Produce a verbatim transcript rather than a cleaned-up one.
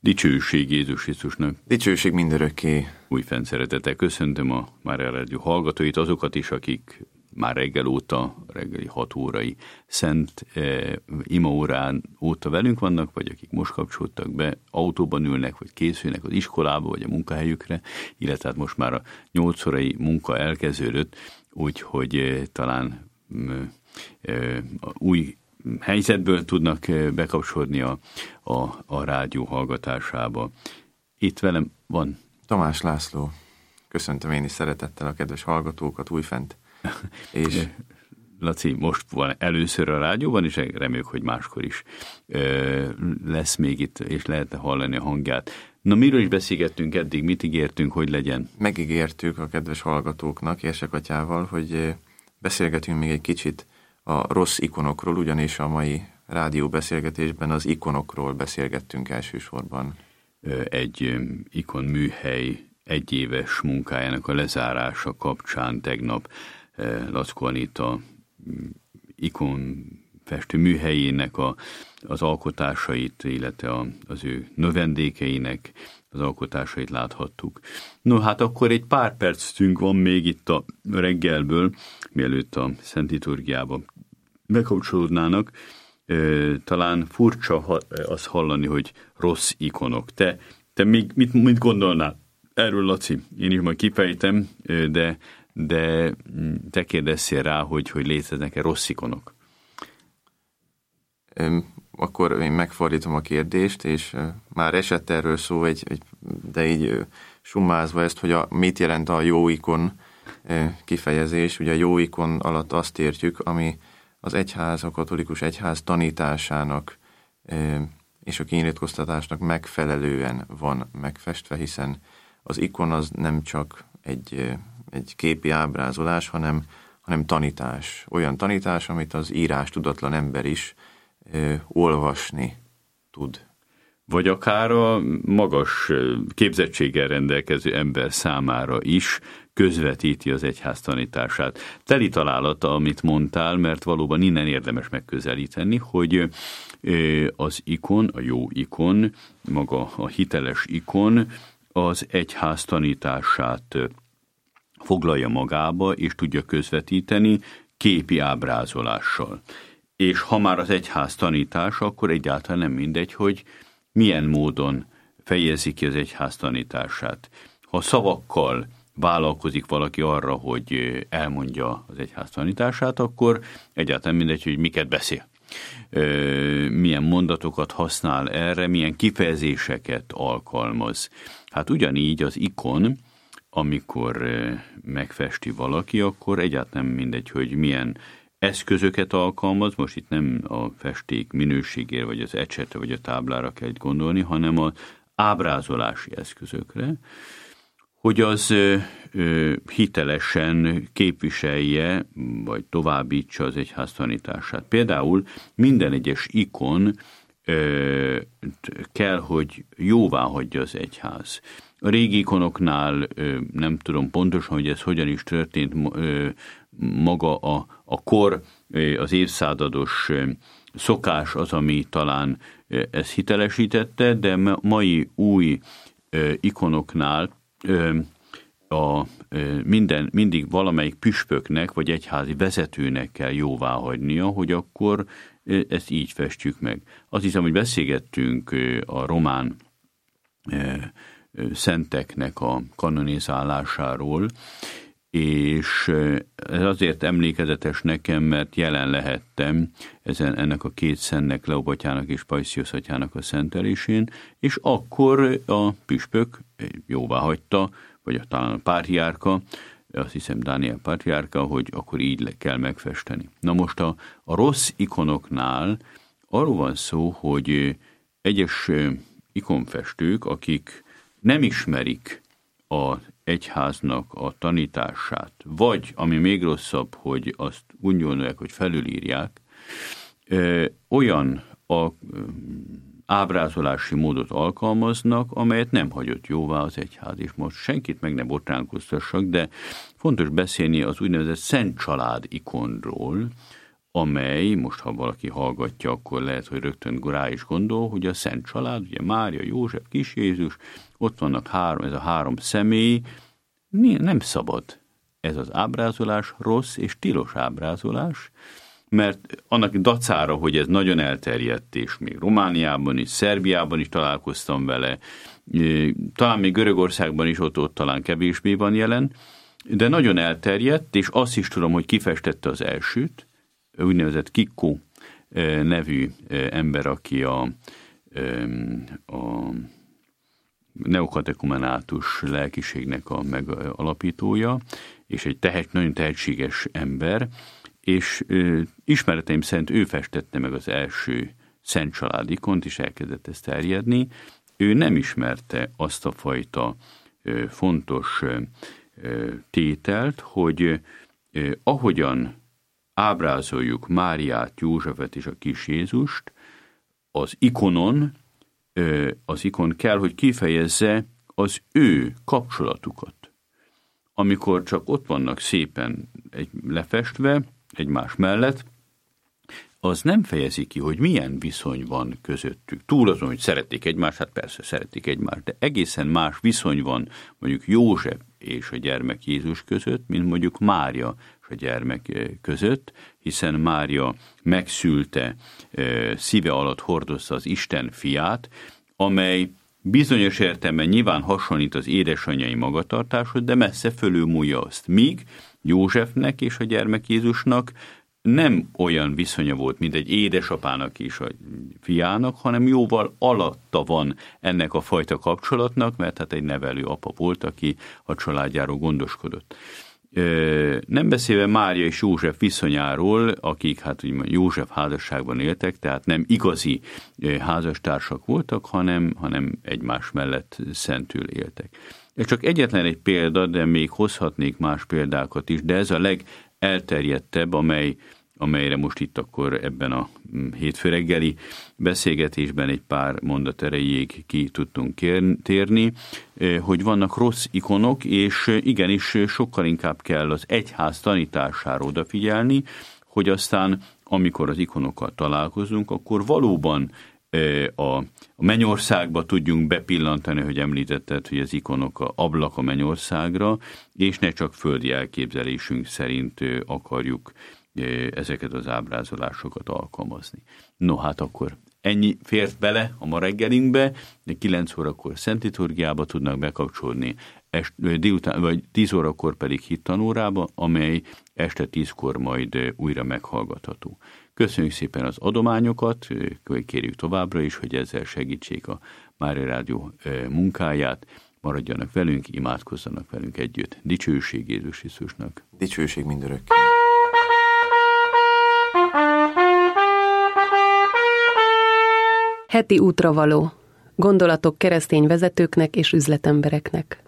Dicsőség Jézus Krisztusnak. Dicsőség mindörökké. Újfent szeretettel köszöntöm a Mária Rádió hallgatóit, azokat is, akik már reggel óta, reggeli hat órai szent eh, imaórán óta velünk vannak, vagy akik most kapcsolódtak be, autóban ülnek, vagy készülnek az iskolába, vagy a munkahelyükre, illetve hát most már a nyolc órai munka elkezdődött, úgyhogy eh, talán eh, új helyzetből tudnak bekapcsolódni a, a, a rádió hallgatásába. Itt velem van Tamás László. Köszöntöm én is szeretettel a kedves hallgatókat újfent. És Laci most van először a rádióban, és reméljük, hogy máskor is ö, lesz még itt, és lehetne hallani a hangját. Na, miről is beszélgettünk eddig, mit ígértünk, hogy legyen? Megígértük a kedves hallgatóknak, Érsek atyával, hogy beszélgetünk még egy kicsit a rossz ikonokról, ugyanis a mai rádió beszélgetésben az ikonokról beszélgettünk elsősorban. Egy ikon műhely egyéves munkájának a lezárása kapcsán tegnap Lackó Anita ikonfestő műhelyének a, az alkotásait, illetve a, az ő növendékeinek az alkotásait láthattuk. No, hát akkor egy pár percünk van még itt a reggelből, mielőtt a Szent Liturgiába bekapcsolódnának. Talán furcsa azt hallani, hogy rossz ikonok. Te, te még mit, mit gondolnál erről, Laci? Én is majd kifejtem, de, de te kérdezzél rá, hogy, hogy léteznek-e rossz ikonok. Akkor én megfordítom a kérdést, és már esett erről szó, egy, egy, de így summázva ezt, hogy a, mit jelent a jó ikon kifejezés. Ugye a jó ikon alatt azt értjük, ami az egyház, a katolikus egyház tanításának és a kinyilatkoztatásnak megfelelően van megfestve, hiszen az ikon az nem csak egy, egy képi ábrázolás, hanem, hanem tanítás. Olyan tanítás, amit az írás tudatlan ember is olvasni tud. Vagy akár a magas képzettséggel rendelkező ember számára is közvetíti az egyház tanítását. Teli találata, amit mondtál, mert valóban innen érdemes megközelíteni, hogy az ikon, a jó ikon, maga a hiteles ikon az egyház tanítását foglalja magába, és tudja közvetíteni képi ábrázolással. És ha már az egyház tanítása, akkor egyáltalán nem mindegy, hogy milyen módon fejezi ki az egyház tanítását. Ha szavakkal vállalkozik valaki arra, hogy elmondja az egyház tanítását, akkor egyáltalán mindegy, hogy miket beszél. Milyen mondatokat használ erre, milyen kifejezéseket alkalmaz. Hát ugyanígy az ikon, amikor megfesti valaki, akkor egyáltalán mindegy, hogy milyen eszközöket alkalmaz, most itt nem a festék minőségére, vagy az ecsetre, vagy a táblára kell gondolni, hanem az ábrázolási eszközökre, hogy az ö, ö, hitelesen képviselje, vagy továbbítsa az egyház tanítását. Például minden egyes ikon ö, kell, hogy jóvá hagyja az egyház. A régi ikonoknál ö, nem tudom pontosan, hogy ez hogyan is történt, ö, maga a, a kor, az évszázados szokás az, ami talán ezt hitelesítette, de mai új ikonoknál a minden, mindig valamelyik püspöknek, vagy egyházi vezetőnek kell jóváhagynia, hogy akkor ezt így festjük meg. Azt hiszem, hogy beszélgettünk a román szenteknek a kanonizálásáról, és ez azért emlékezetes nekem, mert jelen lehettem ezen, ennek a két szentnek, Leó Batyának és Pajsziusz atyának a szentelésén, és akkor a püspök jóvá hagyta, vagy talán a pátriárka, azt hiszem Dániel pátriárka, hogy akkor így kell megfesteni. Na most a, a rossz ikonoknál arról van szó, hogy egyes ikonfestők, akik nem ismerik a egyháznak a tanítását, vagy, ami még rosszabb, hogy azt úgy gondolják, hogy felülírják, olyan a ábrázolási módot alkalmaznak, amelyet nem hagyott jóvá az egyház. És most senkit meg ne botránkoztassak, de fontos beszélni az úgynevezett Szent Család ikonról, amely, most ha valaki hallgatja, akkor lehet, hogy rögtön rá is gondol, hogy a Szent Család, ugye Mária, József, Kis Jézus, ott vannak három, ez a három személy, nem szabad. Ez az ábrázolás rossz és tilos ábrázolás, mert annak dacára, hogy ez nagyon elterjedt, és még Romániában is, Szerbiában is találkoztam vele, talán még Görögországban is ott, ott talán kevésbé van jelen, de nagyon elterjedt, és azt is tudom, hogy kifestette az elsőt, úgynevezett Kikko nevű ember, aki a, a neokatekumenátus lelkiségnek a megalapítója, és egy tehet, nagyon tehetséges ember, és ö, ismereteim szerint ő festette meg az első Szent Család ikont, és elkezdett ezt terjedni. Ő nem ismerte azt a fajta ö, fontos ö, tételt, hogy ö, ahogyan ábrázoljuk Máriát, Józsefet és a Kis Jézust, az ikonon, ö, az ikon kell, hogy kifejezze az ő kapcsolatukat. Amikor csak ott vannak szépen egy, lefestve, egymás mellett, az nem fejezi ki, hogy milyen viszony van közöttük. Túl azon, hogy szeretik egymást, hát persze szeretik egymást, de egészen más viszony van mondjuk József és a gyermek Jézus között, mint mondjuk Mária és a gyermek között, hiszen Mária megszülte, szíve alatt hordozta az Isten fiát, amely bizonyos értelemben nyilván hasonlít az édesanyjai magatartáshoz, de messze fölülmúlja azt. Míg Józsefnek és a gyermek Jézusnak nem olyan viszonya volt, mint egy édesapának és a fiának, hanem jóval alatta van ennek a fajta kapcsolatnak, mert hát egy nevelő apa volt, aki a családjáról gondoskodott. Nem beszélve Mária és József viszonyáról, akik hát úgymond József házasságban éltek, tehát nem igazi házastársak voltak, hanem, hanem egymás mellett szentül éltek. Ez csak egyetlen egy példa, de még hozhatnék más példákat is, de ez a legelterjedtebb, amely, amelyre most itt akkor ebben a hétfő reggeli beszélgetésben egy pár mondat erejéig ki tudtunk térni, hogy vannak rossz ikonok, és igenis sokkal inkább kell az egyház tanítására odafigyelni, hogy aztán, amikor az ikonokkal találkozunk, akkor valóban a mennyországba tudjunk bepillantani, hogy említetted, hogy az ikonok a ablak a mennyországra, és ne csak földi elképzelésünk szerint akarjuk ezeket az ábrázolásokat alkalmazni. No, hát akkor ennyi fért bele a ma reggelünkbe, de kilenc órakor Szent Liturgiába tudnak bekapcsolni, est, délután, vagy tíz órakor pedig hittanórába, amely este tízkor majd újra meghallgatható. Köszönjük szépen az adományokat, kérjük továbbra is, hogy ezzel segítsék a Mária Rádió munkáját, maradjanak velünk, imádkozzanak velünk együtt. Dicsőség Jézus Krisztusnak. Dicsőség mindörökké. Heti útravaló. Gondolatok keresztény vezetőknek és üzletembereknek.